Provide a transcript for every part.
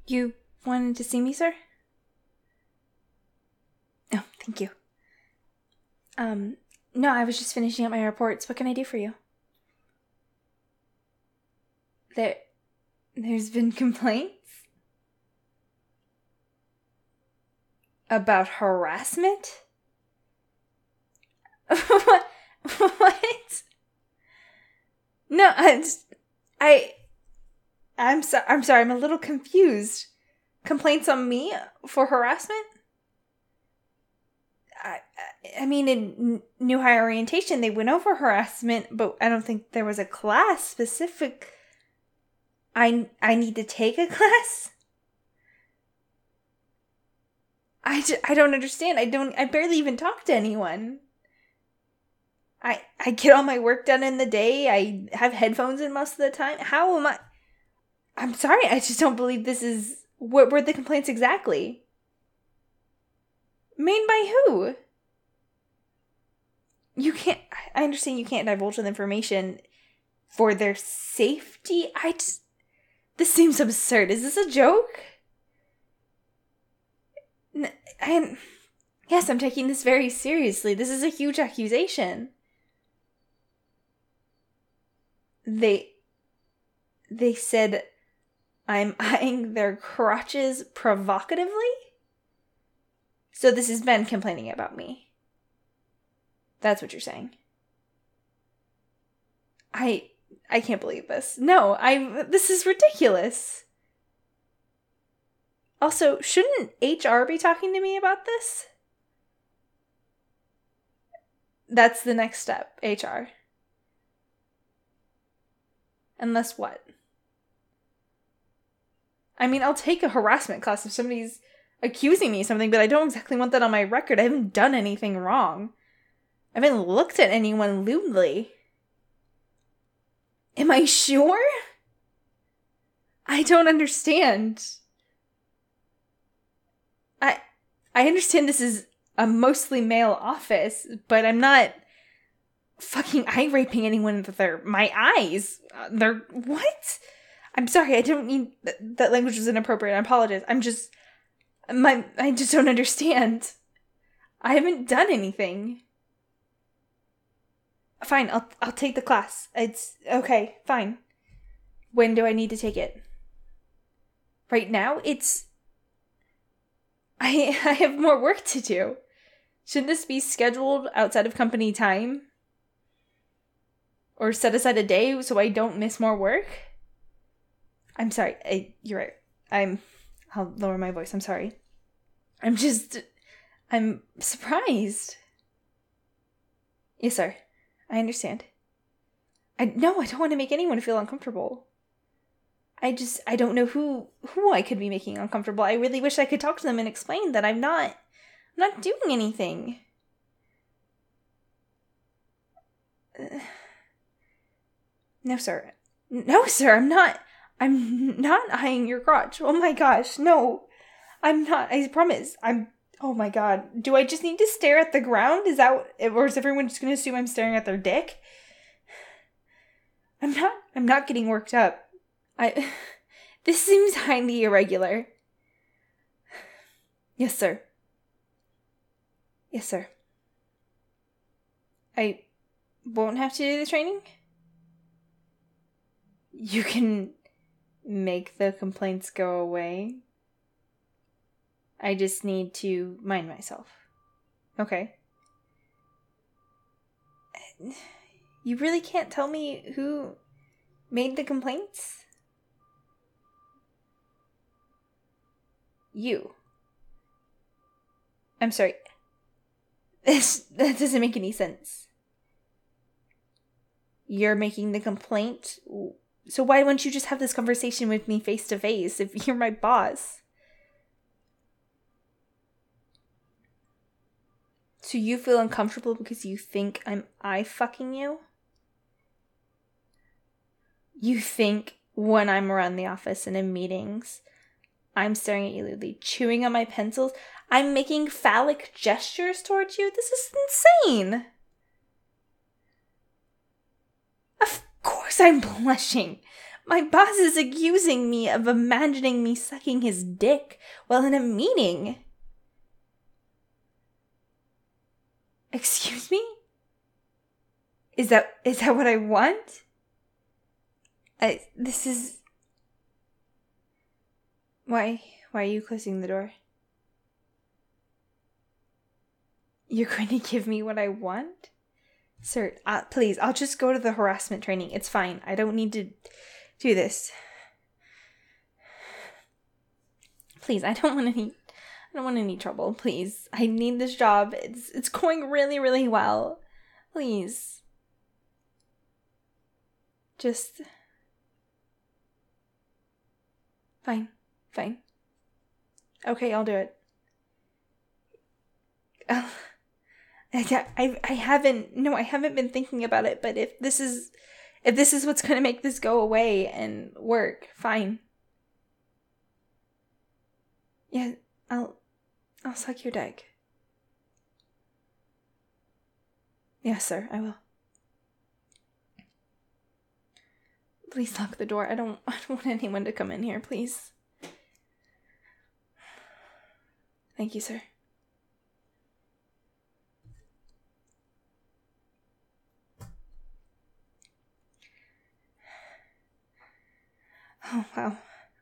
You wanted to see me, sir? Oh, thank you. No, I was just finishing up my reports. What can I do for you? There's been complaints? About harassment? What? What? No, I'm sorry, I'm a little confused. Complaints on me for harassment? I mean, in new hire orientation, they went over harassment, but I don't think there was a class specific. I need to take a class? I don't understand. I barely even talk to anyone. I get all my work done in the day. I have headphones in most of the time. How am I? I'm sorry, I just don't believe this is... What were the complaints exactly? Made by who? You can't... I understand you can't divulge the information for their safety. This seems absurd. Is this a joke? Yes, I'm taking this very seriously. This is a huge accusation. They said I'm eyeing their crotches provocatively? So this is Ben complaining about me. That's what you're saying. I can't believe this. No, this is ridiculous. Also, shouldn't HR be talking to me about this? That's the next step, HR. Unless what? I mean, I'll take a harassment class if somebody's accusing me of something, but I don't exactly want that on my record. I haven't done anything wrong. I haven't looked at anyone lewdly. Am I sure? I don't understand. I understand this is a mostly male office, but I'm not fucking eye raping anyone with my eyes. They're what? I'm sorry, I don't mean that language was inappropriate. I apologize. I just don't understand. I haven't done anything. Fine, I'll take the class. It's okay, fine. When do I need to take it? Right now? I have more work to do. Should this be scheduled outside of company time? Or set aside a day so I don't miss more work? I'm sorry. You're right. I'll lower my voice. I'm sorry. I'm surprised. Yes, sir. I understand. I don't want to make anyone feel uncomfortable. I don't know who I could be making uncomfortable. I really wish I could talk to them and explain that I'm not doing anything. No, sir. No, sir, I'm not eyeing your crotch. Oh my gosh, no. I'm not, I promise. Oh my god. Do I just need to stare at the ground? Or is everyone just gonna assume I'm staring at their dick? I'm not getting worked up. This seems highly irregular. Yes, sir. Yes, sir. I won't have to do the training? You can make the complaints go away. I just need to mind myself. Okay. You really can't tell me who made the complaints? You. I'm sorry. That doesn't make any sense. You're making the complaint? So why wouldn't you just have this conversation with me face to face if you're my boss? So you feel uncomfortable because you think I'm eye-fucking you? You think when I'm around the office and in meetings, I'm staring at you lewdly, chewing on my pencils, I'm making phallic gestures towards you? This is insane! Of course I'm blushing. My boss is accusing me of imagining me sucking his dick while in a meeting. Excuse me? Is that what I want? This is... Why are you closing the door? You're going to give me what I want? Sir, please, I'll just go to the harassment training. It's fine. I don't need to do this. Please, I don't want any trouble. Please. I need this job. It's going really, really well. Please. Just... Fine. Okay, I'll do it. I haven't been thinking about it, but if this is what's gonna make this go away and work, fine. Yeah, I'll suck your dick. Yes, sir, I will. Please lock the door. I don't want anyone to come in here, please. Thank you, sir. Oh, wow.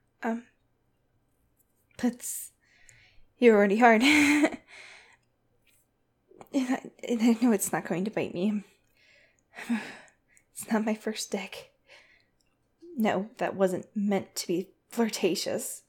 You're already hard. I know it's not going to bite me. It's not my first dick. No, that wasn't meant to be flirtatious.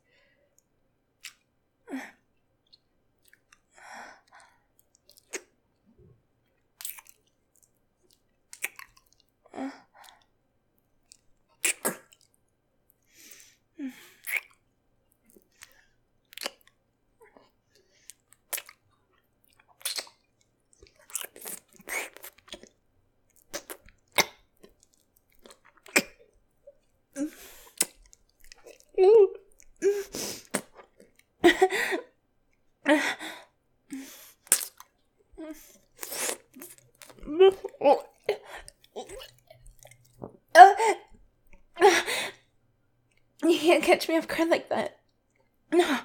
You can't catch me off guard like that. No.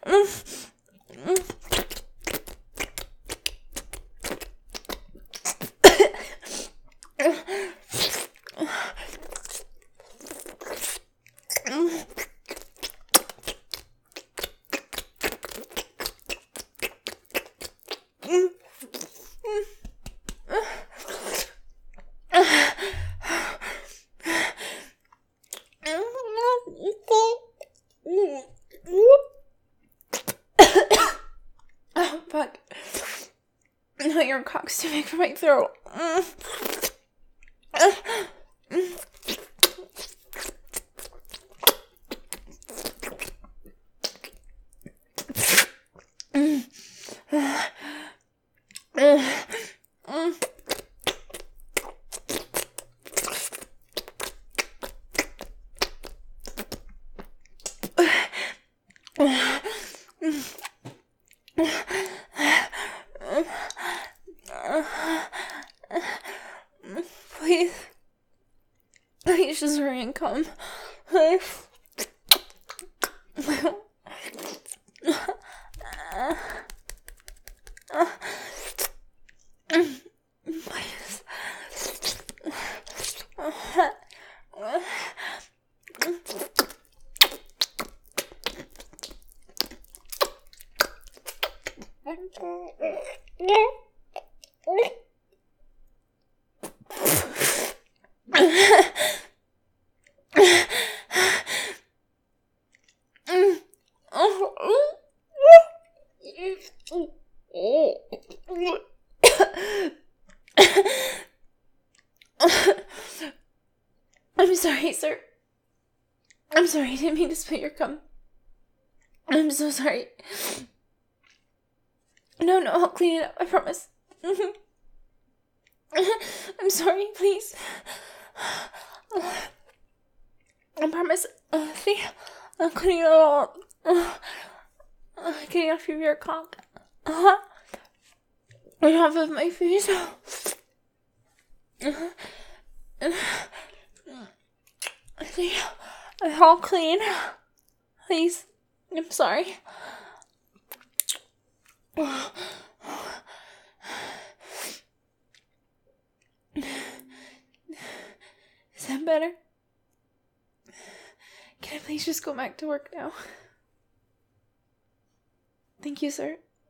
Oh, fuck. No, your cock's too big for my throat. Please just hurry and come. Please. I'm sorry, sir. I'm sorry, I didn't mean to spill your cum. I'm so sorry. No, I'll clean it up, I promise. I'm sorry, please. I promise. See, I'm cleaning it all up. Getting off of your cock. On top of my face. See, they're all clean. Please. I'm sorry. Is that better? Can I please just go back to work now? Thank you, sir.